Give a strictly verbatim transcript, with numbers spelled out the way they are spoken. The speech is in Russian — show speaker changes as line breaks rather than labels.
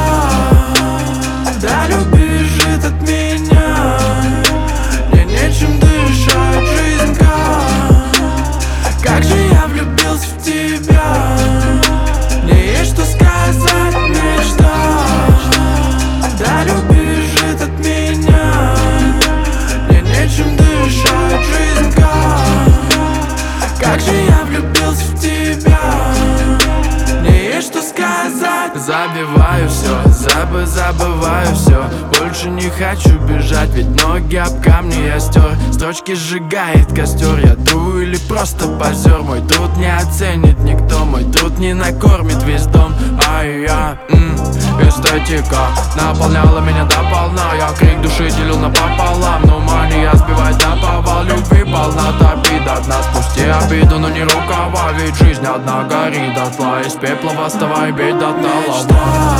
Да, любви бежит от меня, мне нечем дышать, жизнь как. Как же я влюбился в тебя, мне есть что сказать, мечта. Да, любви бежит от меня, мне нечем дышать, жизнь как. Как же я влюбился в тебя, мне есть что сказать. Забиваю все, забы, забываю все. Больше не хочу бежать, ведь ноги об камни я стер. Строчки сжигает костер, я тру или просто позер. Мой труд не оценит никто, мой труд не накормит весь дом. А я, м, эстетика наполняла меня до полна. Я крик души делил напополам, но мания сбивает на повал. Любви полнота, до дна, спусти обиду, но не рукава. Ведь жизнь одна горит дотла, из пепла восставай, бей до тла.